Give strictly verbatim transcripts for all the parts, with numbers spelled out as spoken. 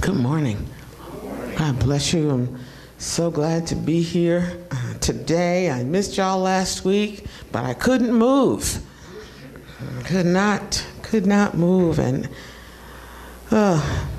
Good morning. God bless you. I'm so glad to be here uh, today. I missed y'all last week, but I couldn't move. Could not, could not move. And uh,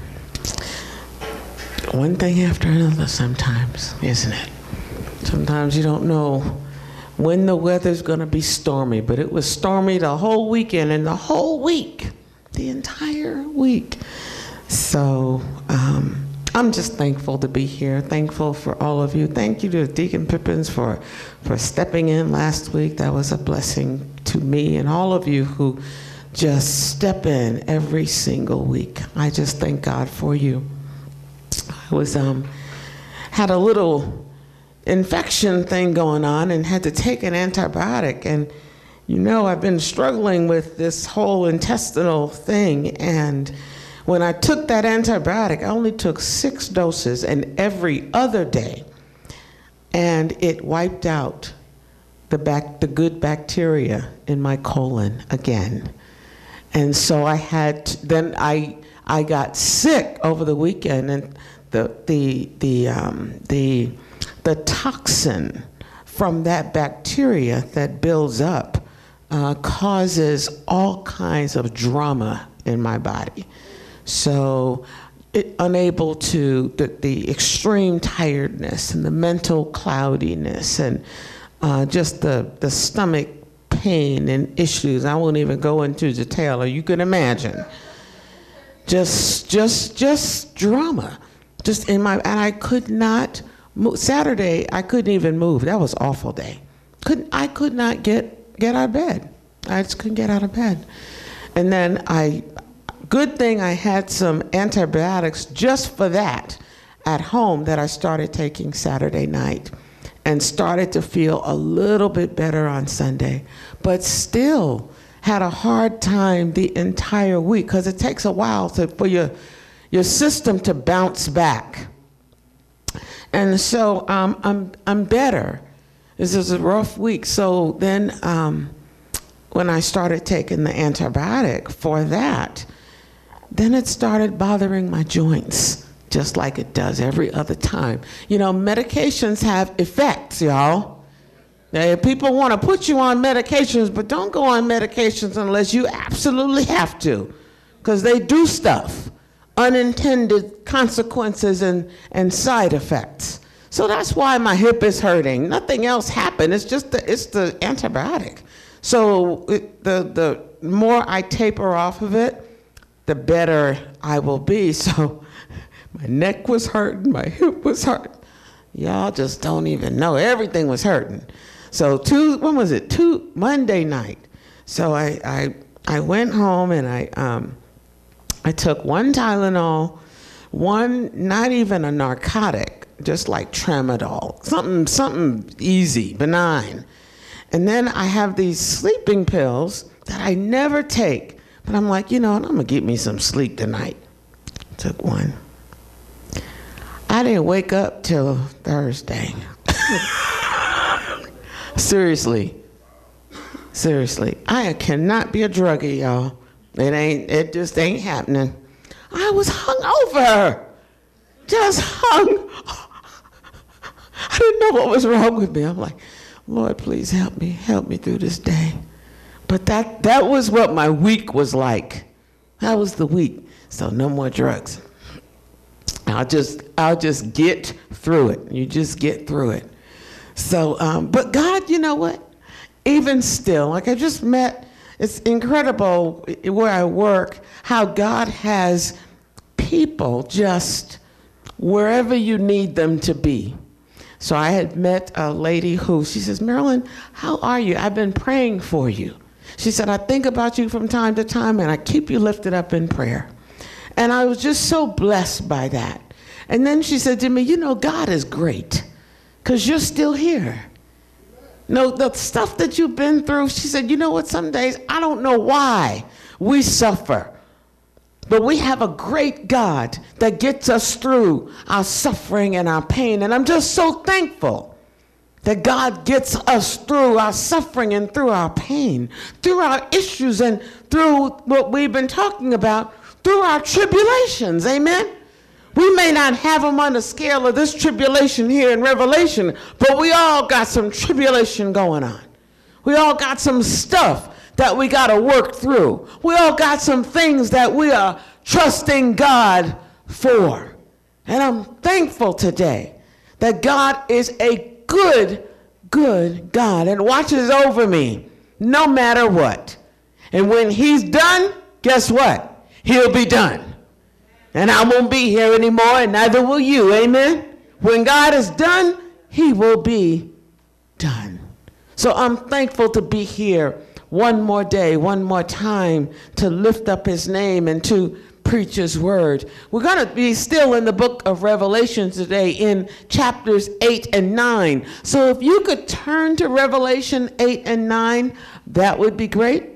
one thing after another sometimes, isn't it? Sometimes you don't know when the weather's going to be stormy, but it was stormy the whole weekend and the whole week, the entire week. So um, I'm just thankful to be here, thankful for all of you. Thank you to Deacon Pippins for, for stepping in last week. That was a blessing to me and all of you who just step in every single week. I just thank God for you. I was um, had a little infection thing going on and had to take an antibiotic. And you know, I've been struggling with this whole intestinal thing, and when I took that antibiotic, I only took six doses, and every other day, and it wiped out the bac- the good bacteria in my colon again. And so I had to, then I I got sick over the weekend, and the the the um, the the toxin from that bacteria that builds up uh, causes all kinds of drama in my body. So it, unable to, the, the extreme tiredness and the mental cloudiness and uh, just the, the stomach pain and issues. I won't even go into detail, or you can imagine. Just, just, just drama. Just in my, and I could not move. Saturday, I couldn't even move. That was an awful day. Couldn't, I could not get, get out of bed. I just couldn't get out of bed. And then I, good thing I had some antibiotics just for that at home that I started taking Saturday night and started to feel a little bit better on Sunday, but still had a hard time the entire week because it takes a while to, for your, your system to bounce back. And so um, I'm, I'm better. This is a rough week. So then um, when I started taking the antibiotic for that, then it started bothering my joints, just like it does every other time. You know, medications have effects, y'all. Now, people want to put you on medications, but don't go on medications unless you absolutely have to, because they do stuff, unintended consequences and, and side effects. So that's why my hip is hurting. Nothing else happened. It's just the, it's the antibiotic. So it, the, the more I taper off of it, the better I will be. So my neck was hurting, my hip was hurting. Y'all just don't even know. Everything was hurting. So two, when was it? Two, Monday night. So I, I, I went home and I, um, I took one Tylenol, one, not even a narcotic, just like Tramadol, something, something easy, benign. And then I have these sleeping pills that I never take. But I'm like, you know, I'm going to get me some sleep tonight. Took one. I didn't wake up till Thursday. Seriously. Seriously. I cannot be a druggie, y'all. It ain't, it just ain't happening. I was hungover. Just hung. I didn't know what was wrong with me. I'm like, Lord, please help me. Help me through this day. But that, that was what my week was like. That was the week. So no more drugs. I'll just, I'll just get through it. You just get through it. So, um, but God, you know what? Even still, like I just met, it's incredible where I work, how God has people just wherever you need them to be. So I had met a lady who, she says, Marilyn, how are you? I've been praying for you. She said, I think about you from time to time, and I keep you lifted up in prayer. And I was just so blessed by that. And then she said to me, you know, God is great, because you're still here. No, the stuff that you've been through, she said, you know what, some days, I don't know why we suffer. But we have a great God that gets us through our suffering and our pain. And I'm just so thankful that God gets us through our suffering and through our pain, through our issues and through what we've been talking about, through our tribulations, amen? We may not have them on the scale of this tribulation here in Revelation, but we all got some tribulation going on. We all got some stuff that we got to work through. We all got some things that we are trusting God for. And I'm thankful today that God is a good, good God and watches over me no matter what. And when he's done, guess what? He'll be done. And I won't be here anymore, and neither will you. Amen? When God is done, he will be done. So I'm thankful to be here one more day, one more time, to lift up his name and to preach his word. We're going to be still in the book of Revelation today in chapters eight and nine. So if you could turn to Revelation eight and nine, that would be great.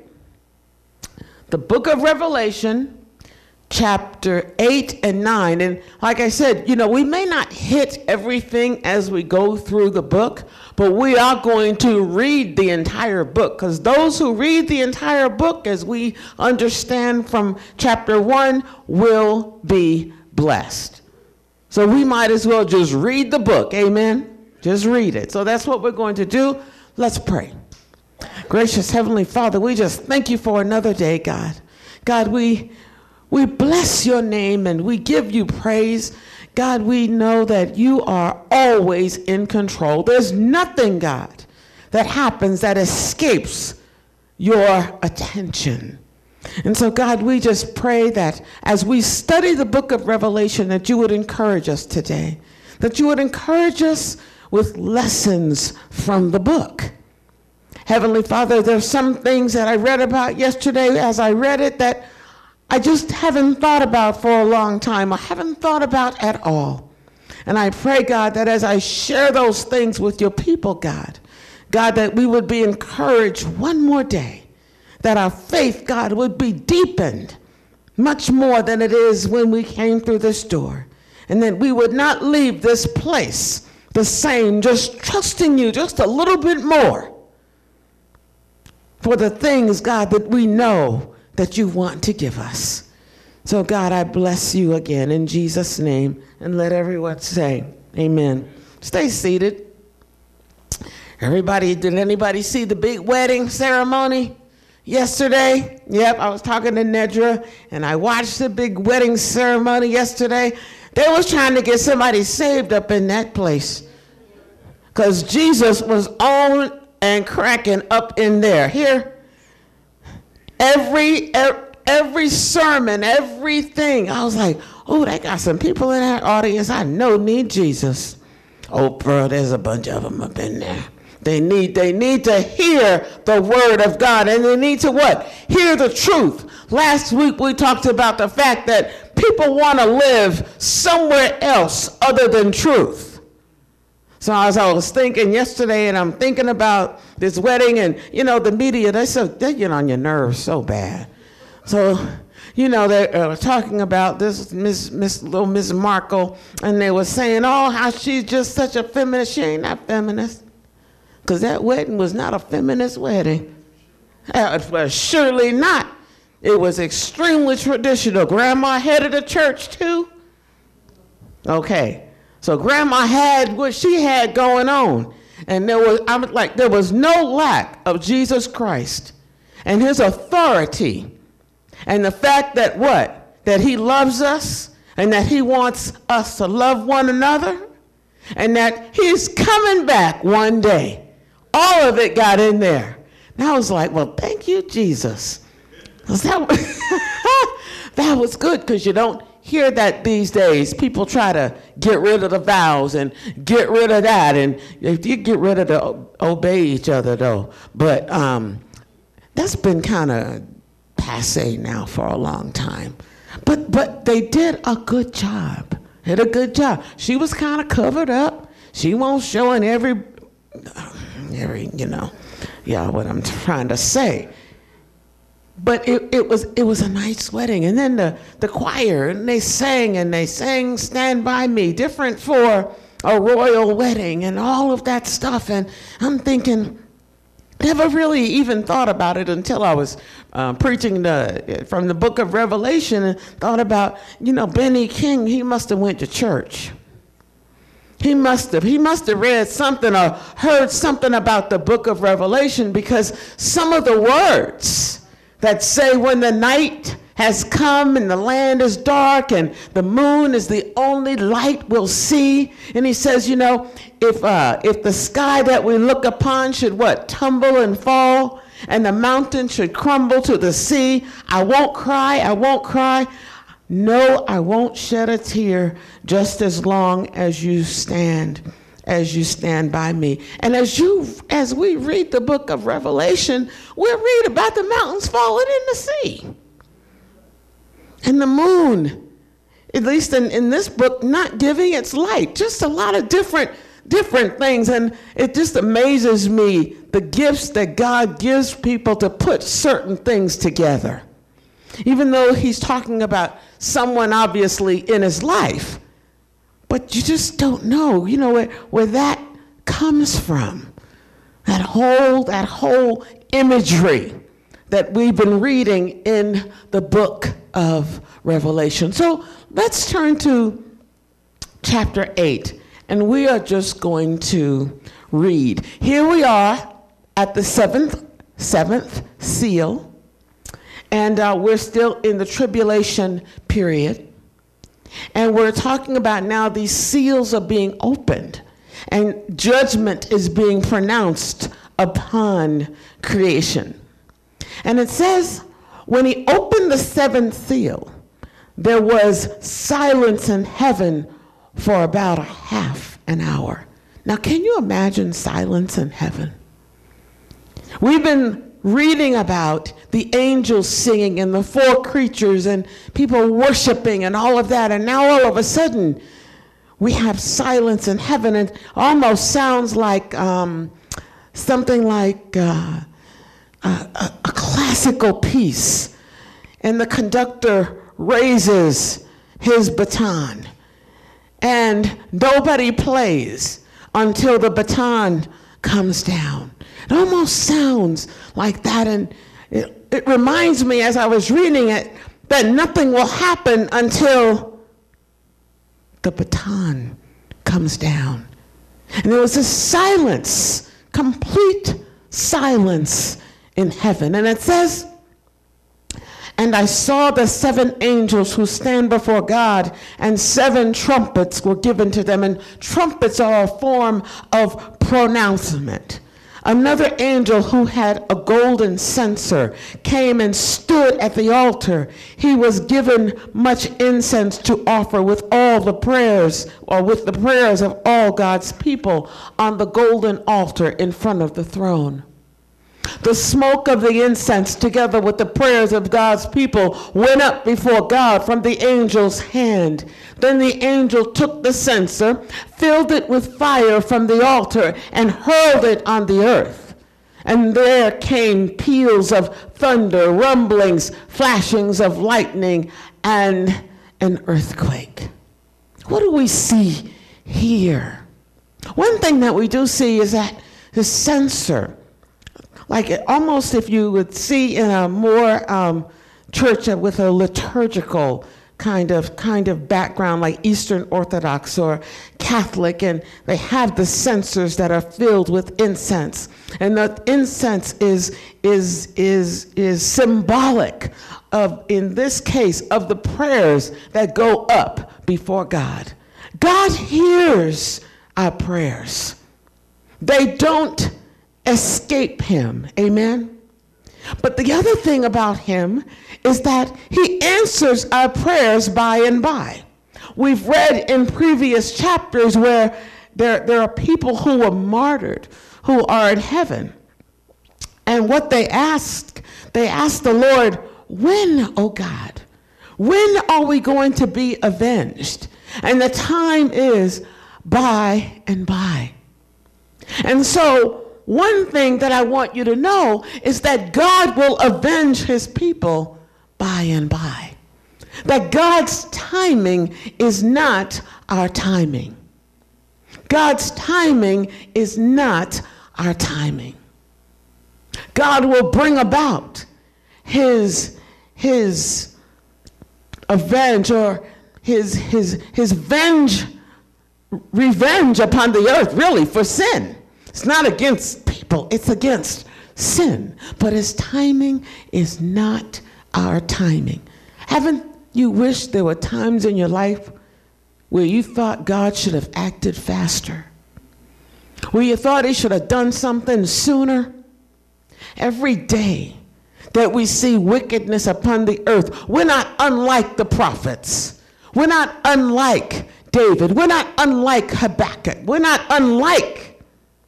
The book of Revelation, chapter eight and nine. And like I said, you know, we may not hit everything as we go through the book, but we are going to read the entire book, because those who read the entire book, as we understand from chapter one, will be blessed. So we might as well just read the book. Amen. Just read it. So that's what we're going to do. Let's pray. Gracious Heavenly Father, we just thank you for another day, God. God, we We bless your name and we give you praise. God, we know that you are always in control. There's nothing, God, that happens that escapes your attention. And so, God, we just pray that as we study the book of Revelation, that you would encourage us today, that you would encourage us with lessons from the book. Heavenly Father, there's some things that I read about yesterday as I read it that I just haven't thought about for a long time. I haven't thought about at all. And I pray, God, that as I share those things with your people, God, God, that we would be encouraged one more day, that our faith, God, would be deepened much more than it is when we came through this door. And that we would not leave this place the same, just trusting you just a little bit more for the things, God, that we know that you want to give us. So God, I bless you again in Jesus' name, and let everyone say amen. Stay seated. Everybody, did anybody see the big wedding ceremony yesterday? Yep, I was talking to Nedra, and I watched the big wedding ceremony yesterday. They was trying to get somebody saved up in that place, because Jesus was on and cracking up in there. Here, Every, every sermon, everything. I was like, oh, they got some people in that audience I know need Jesus. Oh, bro, there's a bunch of them up in there. They need, they need to hear the word of God, and they need to what? Hear the truth. Last week we talked about the fact that people want to live somewhere else other than truth. So as I was thinking yesterday, and I'm thinking about this wedding, and, you know, the media, they so, they get on your nerves so bad. So, you know, they were uh, talking about this Miss Miss little Miss Markle, and they were saying, oh, how she's just such a feminist. She ain't not feminist, because that wedding was not a feminist wedding. It was surely not. It was extremely traditional. Grandma headed the church too. Okay. So grandma had what she had going on. And there was, I'm like, there was no lack of Jesus Christ and his authority. And the fact that what? That he loves us, and that he wants us to love one another, and that he's coming back one day. All of it got in there. And I was like, well, thank you, Jesus. That was, that was good, because you don't hear that these days. People try to get rid of the vows and get rid of that, and if you get rid of the obey each other though. But um, that's been kind of passe now for a long time. But but they did a good job. Did a good job. She was kind of covered up. She won't showing every every you know, yeah, what I'm trying to say. But it, it was it was a nice wedding. And then the, the choir, and they sang, and they sang Stand By Me, different for a royal wedding and all of that stuff. And I'm thinking, Never really even thought about it until I was uh, preaching the, from the book of Revelation, and thought about, you know, Benny King, he must have went to church. He must have. He must have read something or heard something about the book of Revelation, because some of the words that say when the night has come and the land is dark and the moon is the only light we'll see. And he says, you know, if uh, if the sky that we look upon should what? Tumble and fall, and the mountain should crumble to the sea, I won't cry, I won't cry. No, I won't shed a tear just as long as you stand, as you stand by me. And as you, as we read the book of Revelation, we'll read about the mountains falling in the sea. And the moon, at least in, in this book, not giving its light. Just a lot of different, different things. And it just amazes me, the gifts that God gives people to put certain things together. Even though he's talking about someone obviously in his life, but you just don't know, you know, where, where that comes from. That whole, that whole imagery that we've been reading in the book of Revelation. So let's turn to chapter eight, and we are just going to read. Here we are at the seventh, seventh seal. And uh, we're still in the tribulation period. And we're talking about now these seals are being opened, and judgment is being pronounced upon creation. And it says, when he opened the seventh seal, there was silence in heaven for about a half an hour. Now, can you imagine silence in heaven? We've been reading about the angels singing and the four creatures and people worshiping and all of that. And now all of a sudden, we have silence in heaven, and almost sounds like um, something like uh, a, a, a classical piece. And the conductor raises his baton, and nobody plays until the baton comes down. It almost sounds like that, and it, it reminds me as I was reading it that nothing will happen until the baton comes down. And there was a silence, complete silence in heaven. And it says, and I saw the seven angels who stand before God, and seven trumpets were given to them. And trumpets are a form of pronouncement. Another angel who had a golden censer came and stood at the altar. He was given much incense to offer with all the prayers, or with the prayers of all God's people, on the golden altar in front of the throne. The smoke of the incense, together with the prayers of God's people, went up before God from the angel's hand. Then the angel took the censer, filled it with fire from the altar, and hurled it on the earth. And there came peals of thunder, rumblings, flashings of lightning, and an earthquake. What do we see here? One thing that we do see is that the censer, like it, almost if you would see in a more um, church with a liturgical kind of kind of background, like Eastern Orthodox or Catholic, and they have the censers that are filled with incense, and the incense is is is is symbolic of, in this case, of the prayers that go up before God. God hears our prayers. They don't escape him. Amen. But the other thing about him is that he answers our prayers by and by. We've read in previous chapters where there, there are people who were martyred, who are in heaven. And what they ask, they ask the Lord, when, oh God, when are we going to be avenged? And the time is by and by. And so one thing that I want you to know is that God will avenge his people by and by. That God's timing is not our timing. God's timing is not our timing. God will bring about his, his avenge or his, his, his venge, revenge upon the earth, really, for sin. It's not against people, it's against sin. But his timing is not our timing. Haven't you wished there were times in your life where you thought God should have acted faster? Where you thought he should have done something sooner? Every day that we see wickedness upon the earth, we're not unlike the prophets. We're not unlike David. We're not unlike Habakkuk. We're not unlike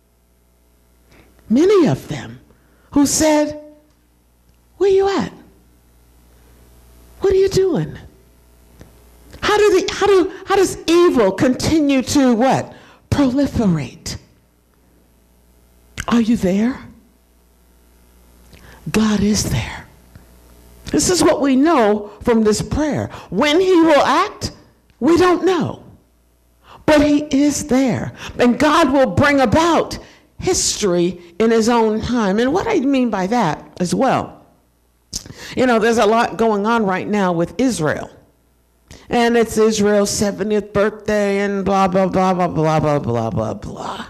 many of them who said, where you at? What are you doing? How do the, how do, how does evil continue to what? Proliferate. Are you there? God is there. This is what we know from this prayer. When he will act, we don't know. But he is there. And God will bring about history in his own time. And what I mean by that as well, you know, there's a lot going on right now with Israel. And it's Israel's seventieth birthday and blah, blah, blah, blah, blah, blah, blah, blah, blah.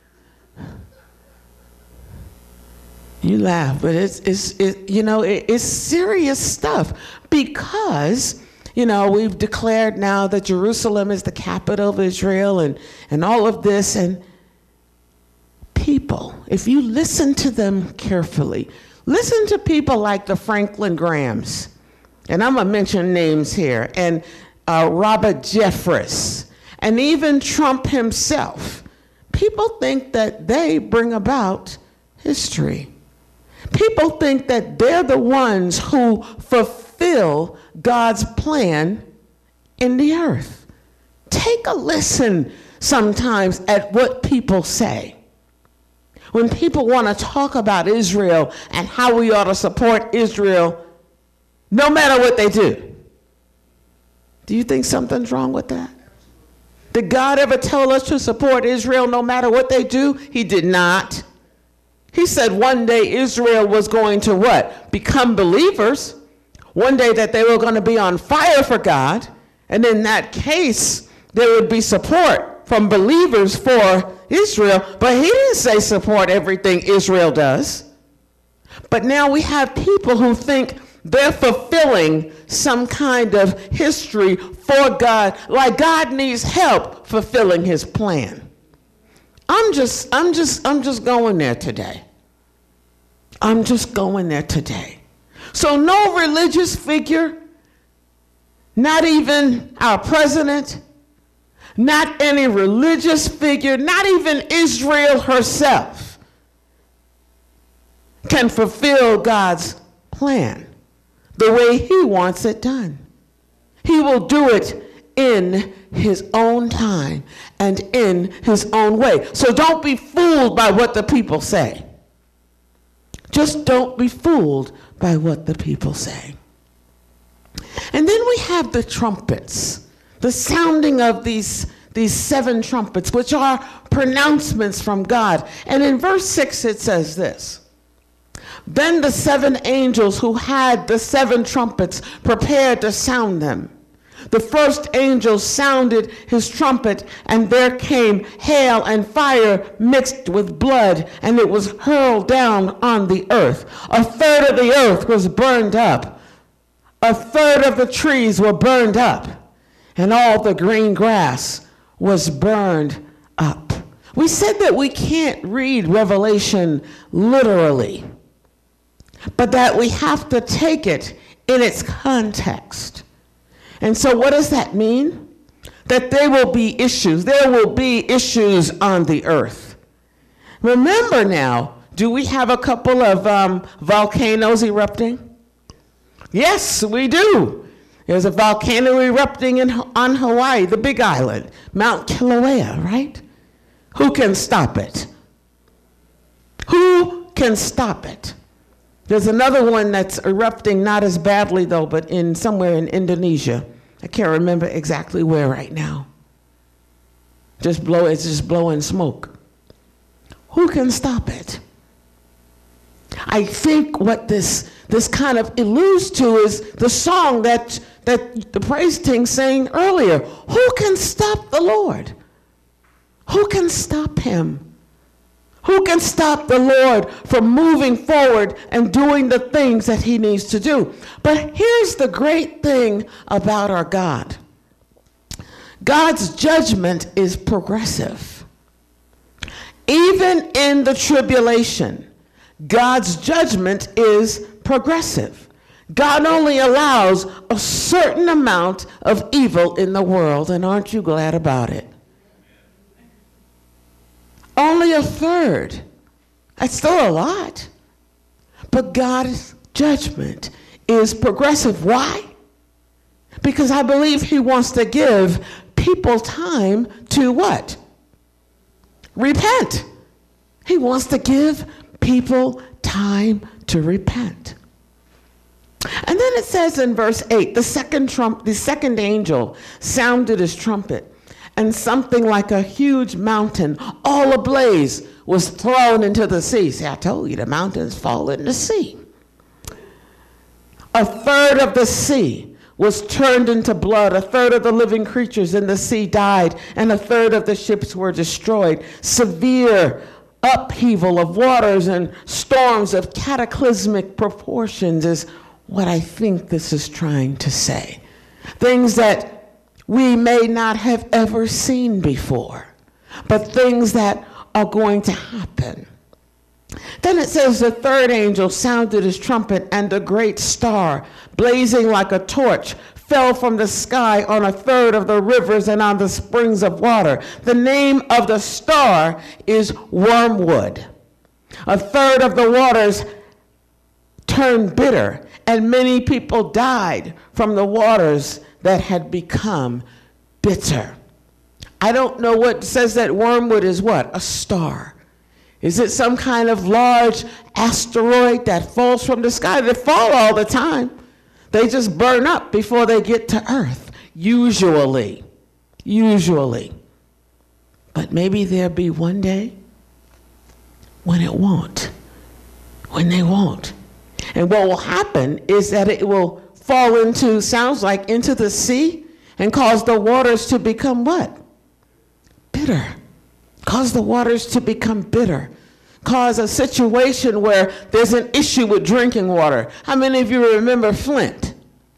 You laugh, but it's, it's it, you know, it, it's serious stuff because, you know, we've declared now that Jerusalem is the capital of Israel and, and all of this. And people, if you listen to them carefully, listen to people like the Franklin Grahams, and I'm going to mention names here, and uh, Robert Jeffress, and even Trump himself. People think that they bring about history. People think that they're the ones who fulfill God's plan in the earth. Take a listen sometimes at what people say. When people want to talk about Israel and how we ought to support Israel, no matter what they do. Do you think something's wrong with that? Did God ever tell us to support Israel no matter what they do? He did not. He said one day Israel was going to what? Become believers. One day that they were going to be on fire for God. And in that case, there would be support from believers for Israel. But he didn't say support everything Israel does. But now we have people who think they're fulfilling some kind of history for God, like God needs help fulfilling his plan. I'm just, I'm just, I'm just going there today. I'm just going there today. So no religious figure, not even our president, not any religious figure, not even Israel herself can fulfill God's plan the way he wants it done. He will do it in his own time and in his own way. So don't be fooled by what the people say. Just don't be fooled by what the people say. And then we have the trumpets, the sounding of these, these seven trumpets, which are pronouncements from God. And in verse six, it says this: Then the seven angels who had the seven trumpets prepared to sound them. The first angel sounded his trumpet, and there came hail and fire mixed with blood, and it was hurled down on the earth. A third of the earth was burned up. A third of the trees were burned up, and all the green grass was burned up. We said that we can't read Revelation literally, but that we have to take it in its context. And so what does that mean? That there will be issues. There will be issues on the earth. Remember now, do we have a couple of um, volcanoes erupting? Yes, we do. There's a volcano erupting in, on Hawaii, the Big Island, Mount Kilauea, right? Who can stop it? Who can stop it? There's another one that's erupting, not as badly though, but in somewhere in Indonesia. I can't remember exactly where right now. Just blow, it's just blowing smoke. Who can stop it? I think what this this kind of alludes to is the song that that the praise team sang earlier. Who can stop the Lord? Who can stop him? Who can stop the Lord from moving forward and doing the things that he needs to do? But here's the great thing about our God. God's judgment is progressive. Even in the tribulation, God's judgment is progressive. God only allows a certain amount of evil in the world, and aren't you glad about it? Only a third. That's still a lot. But God's judgment is progressive. Why? Because I believe he wants to give people time to what? Repent. He wants to give people time to repent. And then it says in verse eight, the second trump, the second angel sounded his trumpet, and something like a huge mountain, all ablaze, was thrown into the sea. See, I told you, the mountains fall in the sea. A third of the sea was turned into blood. A third of the living creatures in the sea died, and a third of the ships were destroyed. Severe upheaval of waters and storms of cataclysmic proportions is what I think this is trying to say. Things that we may not have ever seen before, but things that are going to happen. Then it says the third angel sounded his trumpet, and a great star, blazing like a torch, fell from the sky on a third of the rivers and on the springs of water. The name of the star is Wormwood. A third of the waters turned bitter, and many people died from the waters that had become bitter. I don't know what says that wormwood is what? A star. Is it some kind of large asteroid that falls from the sky? They fall all the time. They just burn up before they get to Earth, usually. Usually. But maybe there'll be one day when it won't. When they won't. And what will happen is that it will fall into, sounds like, into the sea and cause the waters to become what? Bitter. Cause the waters to become bitter. Cause a situation where there's an issue with drinking water. How many of you remember Flint?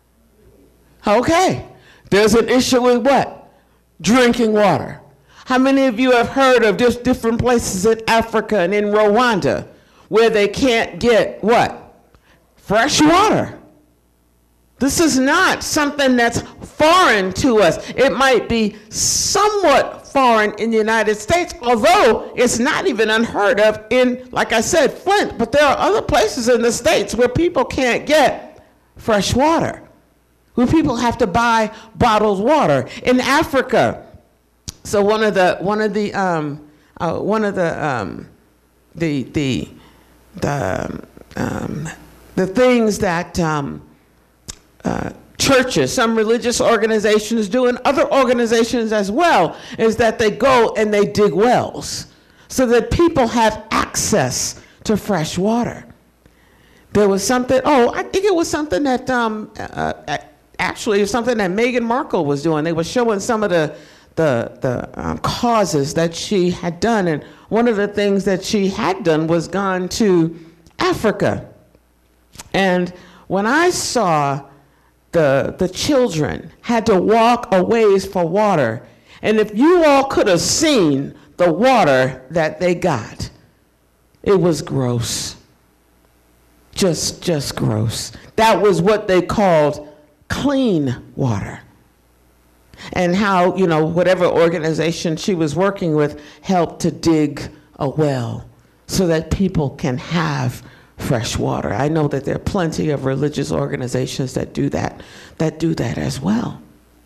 Okay. There's an issue with what? Drinking water. How many of you have heard of just different places in Africa and in Rwanda where they can't get what? Fresh water. This is not something that's foreign to us. It might be somewhat foreign in the United States, although it's not even unheard of in, like I said, Flint. But there are other places in the States where people can't get fresh water, where people have to buy bottled water. In Africa, so one of the one of the um, uh, one of the um, the the the um, the things that um, uh, churches, some religious organizations do, and other organizations as well, is that they go and they dig wells so that people have access to fresh water. There was something, oh, I think it was something that, um, uh, actually, it was something that Meghan Markle was doing. They were showing some of the, the, the um, causes that she had done, and one of the things that she had done was gone to Africa. And when I saw the the children had to walk a ways for water, and if you all could have seen the water that they got, it was gross. Just, just gross. That was what they called clean water. And how, you know, whatever organization she was working with helped to dig a well so that people can have fresh water. I know that there are plenty of religious organizations that do that, that do that as well.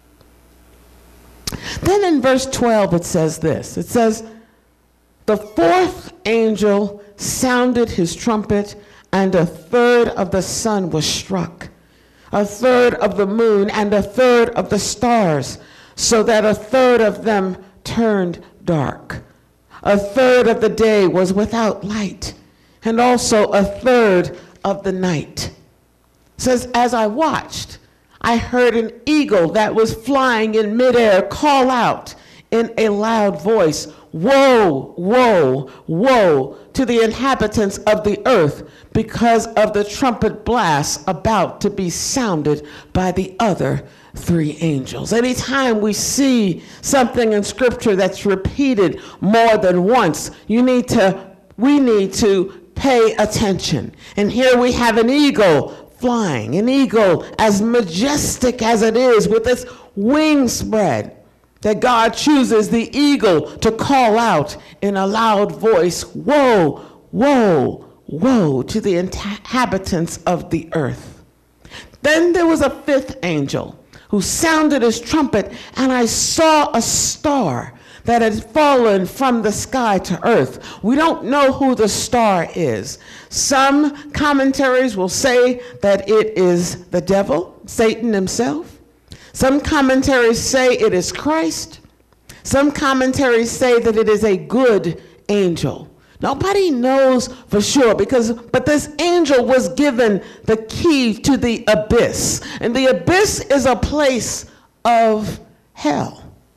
Then in verse twelve it says this. It says, the fourth angel sounded his trumpet, and a third of the sun was struck, a third of the moon, and a third of the stars, so that a third of them turned dark. A third of the day was without light, and also a third of the night. It says, as I watched, I heard an eagle that was flying in midair call out in a loud voice, woe, woe, woe to the inhabitants of the earth because of the trumpet blast about to be sounded by the other three angels. Anytime we see something in scripture that's repeated more than once, you need to, we need to pay attention. And here we have an eagle flying, an eagle as majestic as it is with its wings spread, that God chooses the eagle to call out in a loud voice, woe, woe, woe to the inhabitants of the earth. Then there was a fifth angel who sounded his trumpet, and I saw a star that had fallen from the sky to earth. We don't know who the star is. Some commentaries will say that it is the devil, Satan himself. Some commentaries say it is Christ. Some commentaries say that it is a good angel. Nobody knows for sure, because but this angel was given the key to the abyss. And the abyss is a place of hell.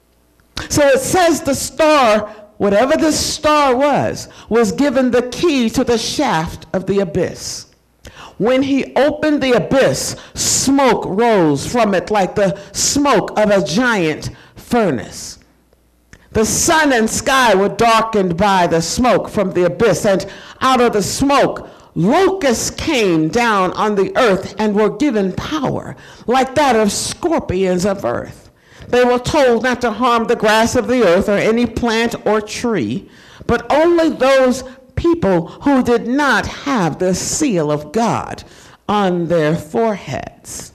So it says the star, whatever the star was, was given the key to the shaft of the abyss. When he opened the abyss, smoke rose from it like the smoke of a giant furnace. The sun and sky were darkened by the smoke from the abyss, and out of the smoke, locusts came down on the earth and were given power, like that of scorpions of earth. They were told not to harm the grass of the earth or any plant or tree, but only those people who did not have the seal of God on their foreheads.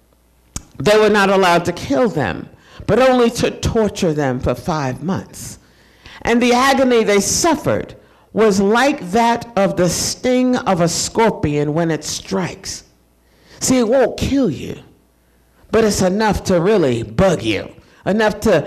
They were not allowed to kill them, but only to torture them for five months. And the agony they suffered was like that of the sting of a scorpion when it strikes. See, it won't kill you, but it's enough to really bug you, enough to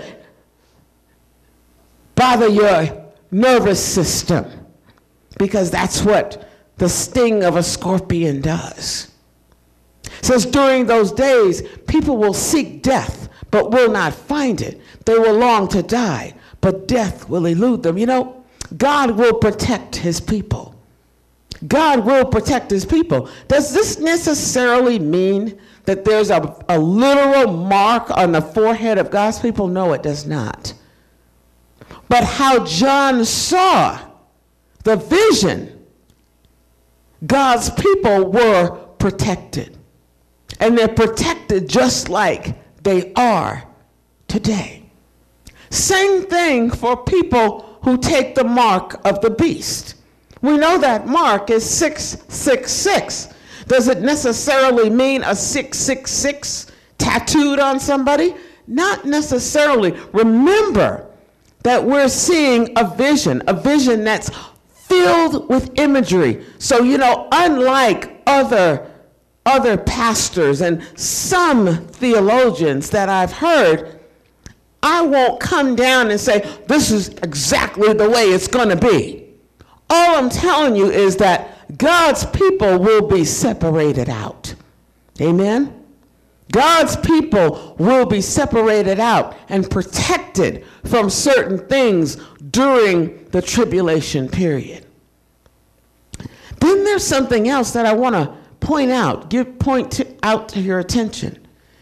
bother your nervous system, because that's what the sting of a scorpion does. It says during those days, people will seek death, but will not find it. They will long to die, but death will elude them. You know, God will protect his people. God will protect his people. Does this necessarily mean that there's a, a literal mark on the forehead of God's people? No, it does not. But how John saw the vision, God's people were protected. And they're protected just like they are today. Same thing for people who take the mark of the beast. We know that mark is six six six. Does it necessarily mean a six six six tattooed on somebody? Not necessarily. Remember that we're seeing a vision, a vision that's filled with imagery. So, you know, unlike other, other pastors and some theologians that I've heard, I won't come down and say, this is exactly the way it's going to be. All I'm telling you is that God's people will be separated out. Amen? God's people will be separated out and protected from certain things during the tribulation period. Then there's something else that I want to point out, give point to, out to your attention.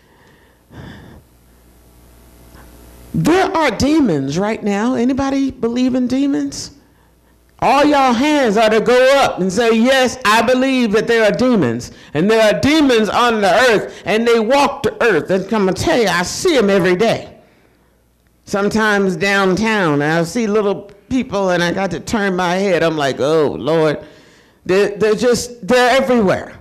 There are demons right now. Anybody believe in demons? All y'all hands are to go up and say, yes, I believe that there are demons. And there are demons on the earth, and they walk the earth. And I'm going to tell you, I see them every day. Sometimes downtown, I see little people, and I got to turn my head. I'm like, oh, Lord. They're, they're just, they're everywhere.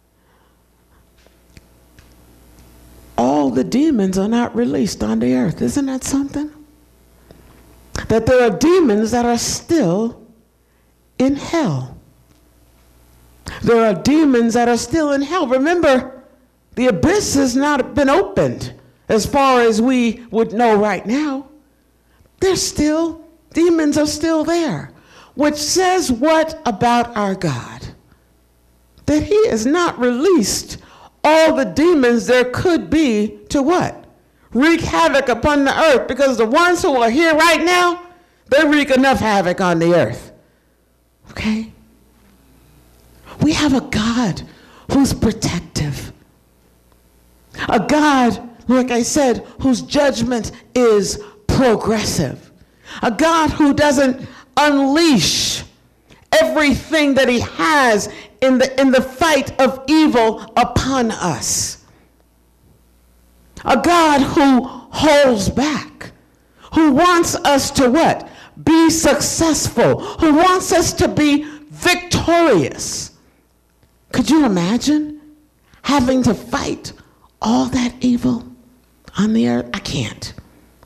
All the demons are not released on the earth. Isn't that something? That there are demons that are still in hell. There are demons that are still in hell. Remember, the abyss has not been opened as far as we would know right now. There's still, demons are still there. which says what about our God? That he has not released all the demons there could be to what? Wreak havoc upon the earth, because the ones who are here right now, they wreak enough havoc on the earth. Okay? We have a God who's protective. A God, like I said, whose judgment is progressive. A God who doesn't unleash everything that he has in the, in the fight of evil upon us. A God who holds back, who wants us to what? Be successful, who wants us to be victorious. Could you imagine having to fight all that evil on the earth? I can't.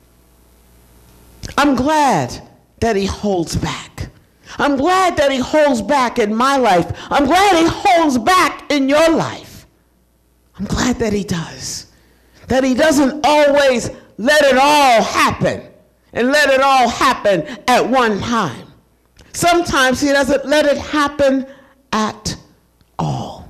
I'm glad that he holds back. I'm glad that he holds back in my life. I'm glad he holds back in your life. I'm glad that he does. That he doesn't always let it all happen and let it all happen at one time. Sometimes he doesn't let it happen at all.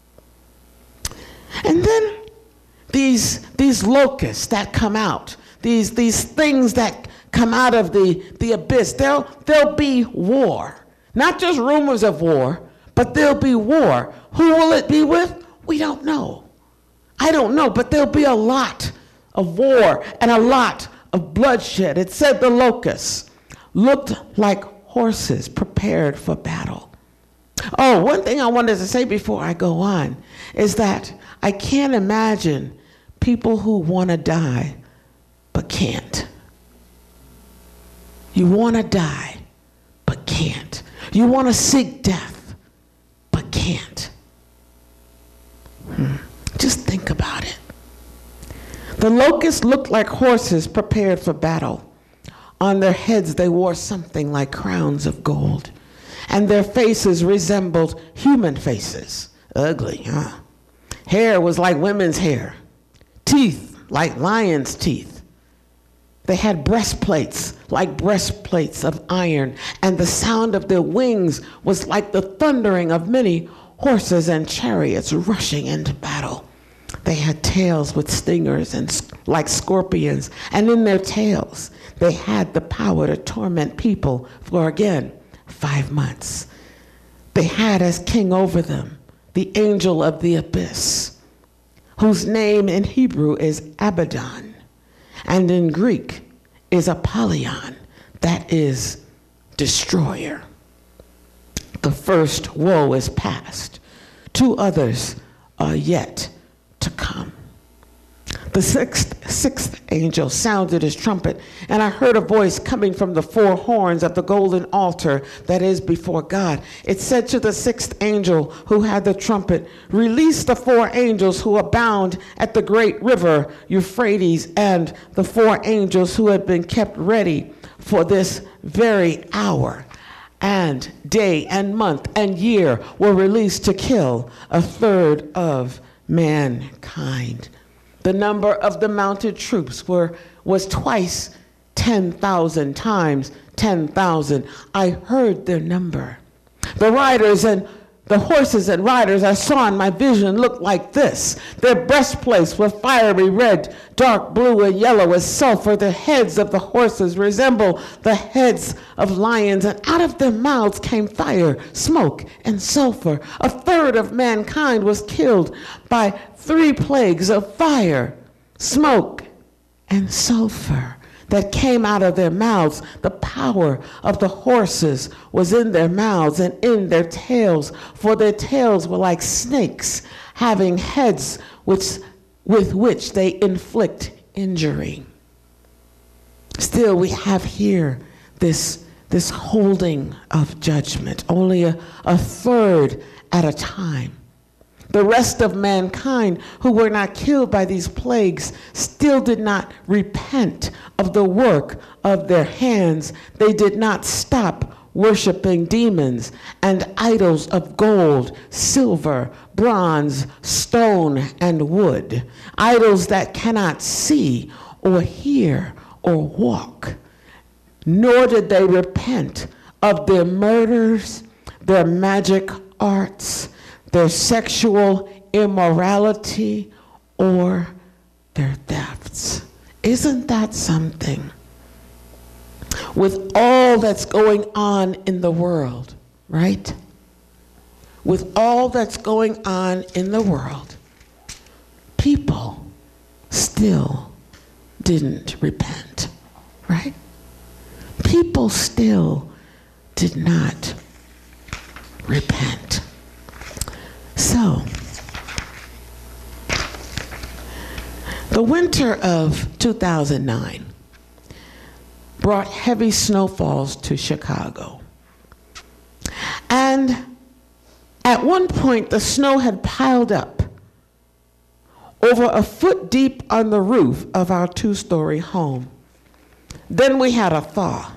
And then these, these locusts that come out, these, these things that come out of the, the abyss, there'll, there'll be war. Not just rumors of war, but there'll be war. Who will it be with? We don't know. I don't know, but there'll be a lot of war and a lot of bloodshed. It said the locusts looked like horses prepared for battle. Oh, one thing I wanted to say before I go on is that I can't imagine people who want to die but can't. You want to die but can't. You want to seek death but can't. Hmm. Just think about it. The locusts looked like horses prepared for battle. On their heads they wore something like crowns of gold, and their faces resembled human faces. Ugly, huh? Hair was like women's hair. Teeth like lions' teeth. They had breastplates like breastplates of iron, and the sound of their wings was like the thundering of many horses and chariots rushing into battle. They had tails with stingers and like scorpions, and in their tails they had the power to torment people for, again, five months. They had as king over them the angel of the abyss, whose name in Hebrew is Abaddon, and in Greek is Apollyon, that is destroyer. The first woe is past. Two others are yet to come. The sixth, sixth angel sounded his trumpet, and I heard a voice coming from the four horns of the golden altar that is before God. It said to the sixth angel who had the trumpet, "Release the four angels who are bound at the great river Euphrates, and the four angels who have been kept ready for this very hour." And day and month and year were released to kill a third of mankind. The number of the mounted troops were was twice ten thousand, times ten thousand. I heard their number. The riders and the horses and riders I saw in my vision looked like this. Their breastplates were fiery red, dark blue, and yellow as sulfur. The heads of the horses resemble the heads of lions, and out of their mouths came fire, smoke, and sulfur. A third of mankind was killed by three plagues of fire, smoke, and sulfur that came out of their mouths. The power of the horses was in their mouths and in their tails, for their tails were like snakes, having heads which, with which they inflict injury. Still, we have here this, this holding of judgment, only a, a third at a time. The rest of mankind who were not killed by these plagues still did not repent of the work of their hands. They did not stop worshiping demons and idols of gold, silver, bronze, stone, and wood, idols that cannot see or hear or walk. Nor did they repent of their murders, their magic arts, their sexual immorality, or their thefts. Isn't that something? With all that's going on in the world, right? With all that's going on in the world, people still didn't repent, right? People still did not repent. So, the winter of two thousand nine brought heavy snowfalls to Chicago. And at one point, the snow had piled up over a foot deep on the roof of our two-story home. Then we had a thaw.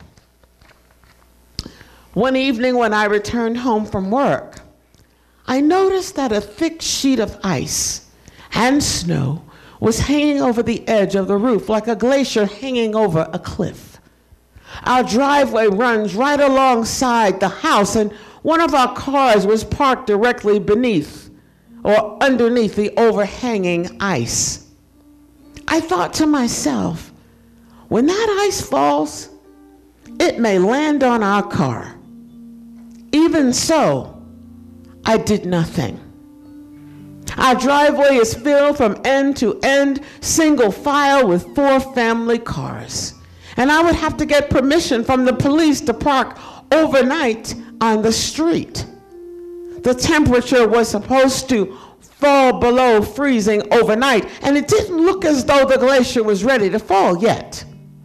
One evening when I returned home from work, I noticed that a thick sheet of ice and snow was hanging over the edge of the roof like a glacier hanging over a cliff. Our driveway runs right alongside the house, and one of our cars was parked directly beneath or underneath the overhanging ice. I thought to myself, when that ice falls, it may land on our car. Even so, I did nothing. Our driveway is filled from end to end, single file with four family cars. And I would have to get permission from the police to park overnight on the street. The temperature was supposed to fall below freezing overnight, and it didn't look as though the glacier was ready to fall yet.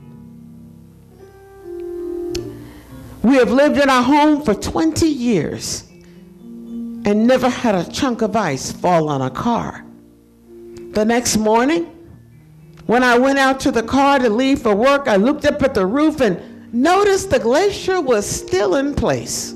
We have lived in our home for twenty years and never had a chunk of ice fall on a car. The next morning, when I went out to the car to leave for work, I looked up at the roof and noticed the glacier was still in place.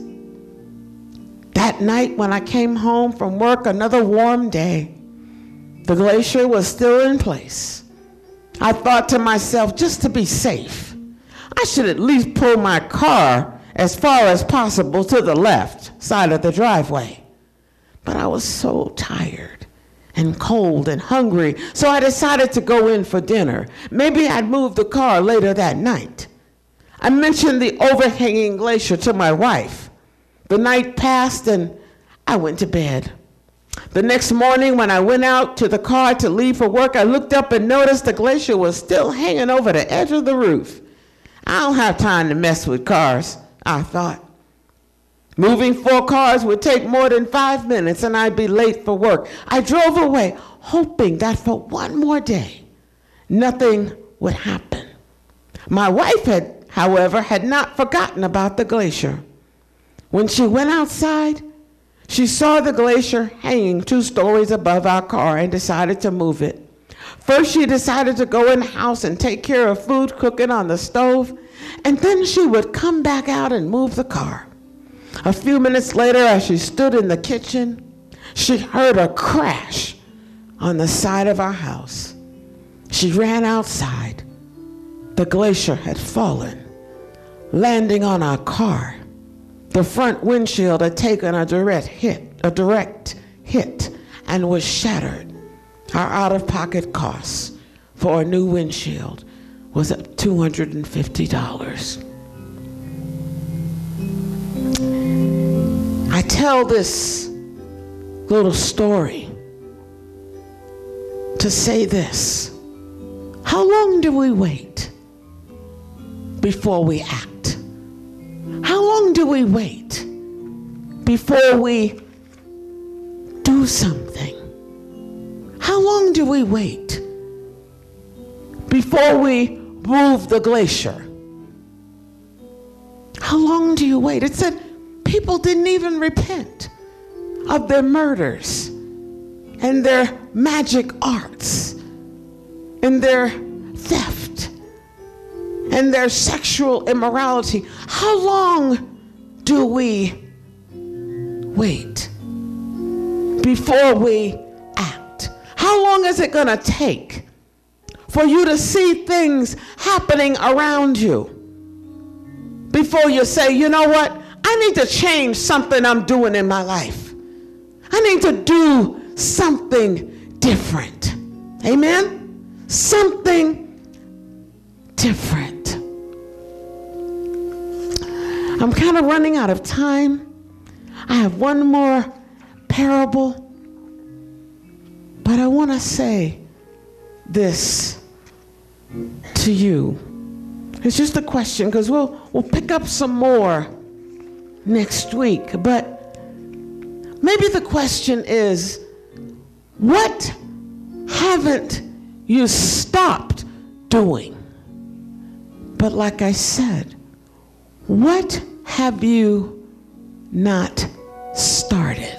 That night when I came home from work, another warm day, the glacier was still in place. I thought to myself, just to be safe, I should at least pull my car as far as possible to the left side of the driveway. But I was so tired and cold and hungry, so I decided to go in for dinner. Maybe I'd move the car later that night. I mentioned the overhanging glacier to my wife. The night passed and I went to bed. The next morning when I went out to the car to leave for work, I looked up and noticed the glacier was still hanging over the edge of the roof. I don't have time to mess with cars, I thought. Moving four cars would take more than five minutes and I'd be late for work. I drove away, hoping that for one more day, nothing would happen. My wife had, however, had not forgotten about the glacier. When she went outside, she saw the glacier hanging two stories above our car and decided to move it. First, she decided to go in the house and take care of food cooking on the stove, and then she would come back out and move the car. A few minutes later, as she stood in the kitchen, she heard a crash on the side of our house. She ran outside. The glacier had fallen, landing on our car. The front windshield had taken a direct hit, a direct hit, and was shattered. Our out-of-pocket costs for a new windshield was two hundred fifty dollars. I tell this little story to say this. How long do we wait before we act? How long do we wait before we do something? How long do we wait before we move the glacier? How long do you wait? It said people didn't even repent of their murders and their magic arts and their theft and their sexual immorality. How long do we wait before we act? How long is it going to take for you to see things happening around you before you say, you know what, I need to change something I'm doing in my life. I need to do something different. Amen? Something different. I'm kind of running out of time. I have one more parable, but I want to say this to you. It's just a question, because we'll we'll pick up some more next week. But maybe the question is, what haven't you stopped doing? But like I said, what have you not started?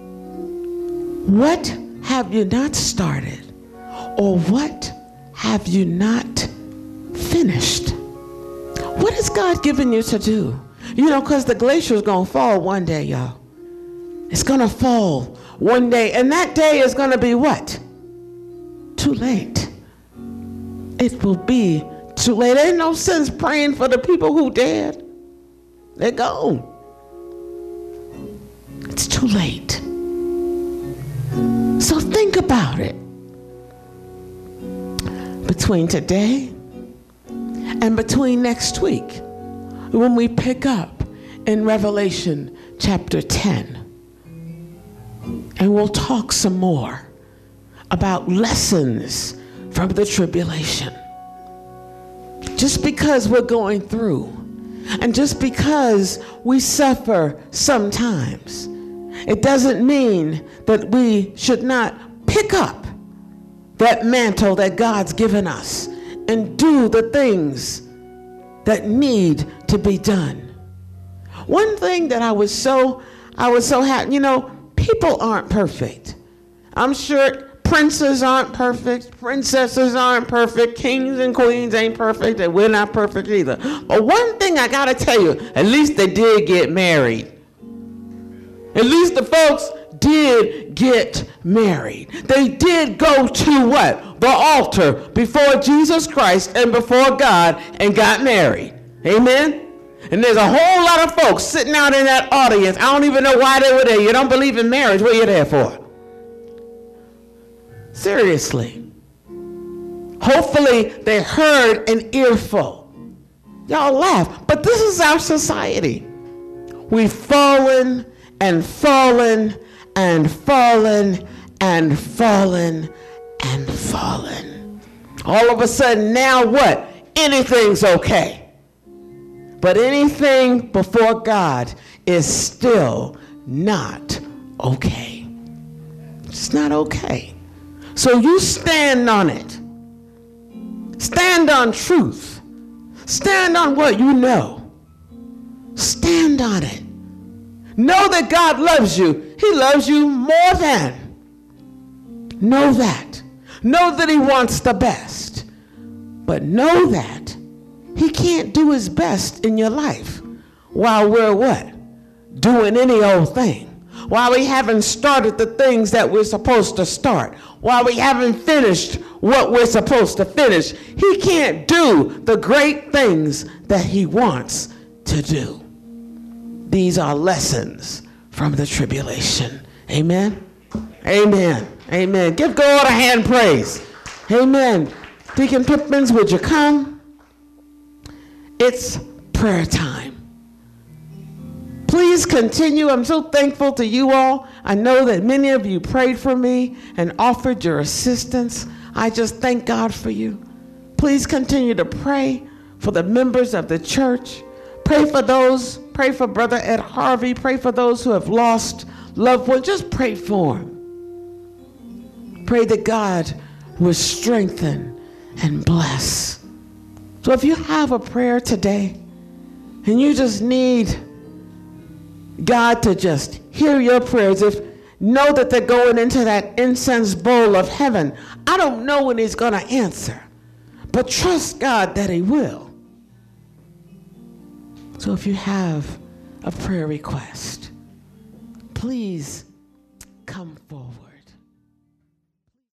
What have you not started? Or what have you not finished? What has God given you to do? You know, because the glacier is going to fall one day, y'all. It's going to fall one day. And that day is going to be what? Too late. It will be too late. Ain't no sense praying for the people who dead. They're gone. It's too late. So think about it. Between today and between next week, when we pick up in Revelation chapter ten, and we'll talk some more about lessons from the tribulation. Just because we're going through, and just because we suffer sometimes, it doesn't mean that we should not pick up that mantle that God's given us and do the things that need to be done. One thing that I was so, I was so happy, you know, people aren't perfect. I'm sure princes aren't perfect, princesses aren't perfect, kings and queens ain't perfect, and we're not perfect either. But one thing I gotta tell you, at least they did get married. At least the folks did get married. They did go to what? The altar before Jesus Christ and before God and got married. Amen? And there's a whole lot of folks sitting out in that audience. I don't even know why they were there. You don't believe in marriage. What are you there for? Seriously. Hopefully they heard an earful. Y'all laugh, but this is our society. We've fallen and fallen and fallen and fallen and fallen. All of a sudden now what? Anything's okay. But anything before God is still not okay. It's not okay. So you stand on it. Stand on truth. Stand on what you know. Stand on it. Know that God loves you. He loves you more than. Know that. Know that he wants the best. But know that he can't do his best in your life while we're what? Doing any old thing. While we haven't started the things that we're supposed to start. While we haven't finished what we're supposed to finish. He can't do the great things that he wants to do. These are lessons from the tribulation. Amen? Amen. Amen. Give God a hand praise. Amen. Deacon Pippins, would you come? It's prayer time. Please continue. I'm so thankful to you all. I know that many of you prayed for me and offered your assistance. I just thank God for you. Please continue to pray for the members of the church. Pray for those, pray for Brother Ed Harvey. Pray for those who have lost loved ones. Just pray for him. Pray that God will strengthen and bless. So if you have a prayer today and you just need God to just hear your prayers, if know that they're going into that incense bowl of heaven. I don't know when he's going to answer, but trust God that he will. So if you have a prayer request, please come forward.